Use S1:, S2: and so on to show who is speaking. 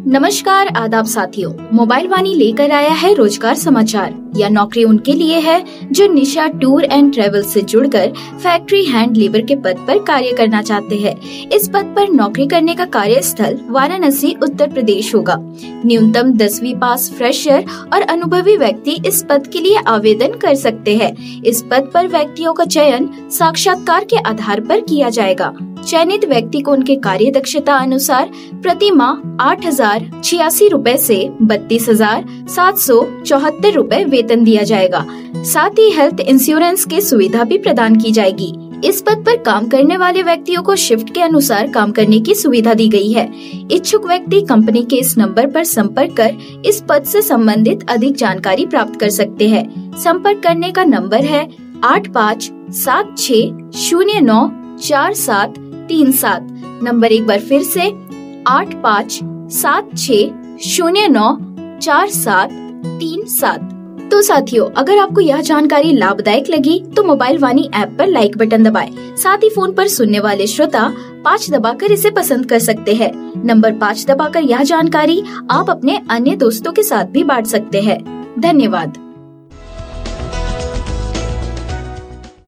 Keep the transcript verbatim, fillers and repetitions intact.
S1: नमस्कार आदाब साथियों, मोबाइल वाणी लेकर आया है रोजगार समाचार। यह नौकरी उनके लिए है जो निशा टूर एंड ट्रेवल से जुड़कर फैक्ट्री हैंड लेबर के पद पर कार्य करना चाहते हैं। इस पद पर नौकरी करने का कार्यस्थल वाराणसी उत्तर प्रदेश होगा। न्यूनतम दसवीं पास फ्रेशर और अनुभवी व्यक्ति इस पद के लिए आवेदन कर सकते हैं। इस पद पर व्यक्तियों का चयन साक्षात्कार के आधार पर किया जाएगा। चयनित व्यक्ति को उनके कार्य दक्षता अनुसार प्रति माह आठ हजार छियासी रूपए से बत्तीस हजार सात सौ चौहत्तर रूपए वेतन दिया जाएगा। साथ ही हेल्थ इंश्योरेंस की सुविधा भी प्रदान की जाएगी। इस पद पर काम करने वाले व्यक्तियों को शिफ्ट के अनुसार काम करने की सुविधा दी गई है। इच्छुक व्यक्ति कंपनी के इस नंबर पर संपर्क कर इस पद से संबंधित अधिक जानकारी प्राप्त कर सकते हैं। संपर्क करने का नंबर है आठ पाँच सात छः शून्य नौ चार सात तीन सात। नंबर एक बार फिर से आठ पाँच सात छः शून्य नौ चार सात तीन सात। तो साथियों, अगर आपको यह जानकारी लाभदायक लगी तो मोबाइल वाणी ऐप पर लाइक बटन दबाएं। साथ ही फोन पर सुनने वाले श्रोता पाँच दबाकर इसे पसंद कर सकते हैं। नंबर पाँच दबाकर यह जानकारी आप अपने अन्य दोस्तों के साथ भी बांट सकते हैं। धन्यवाद।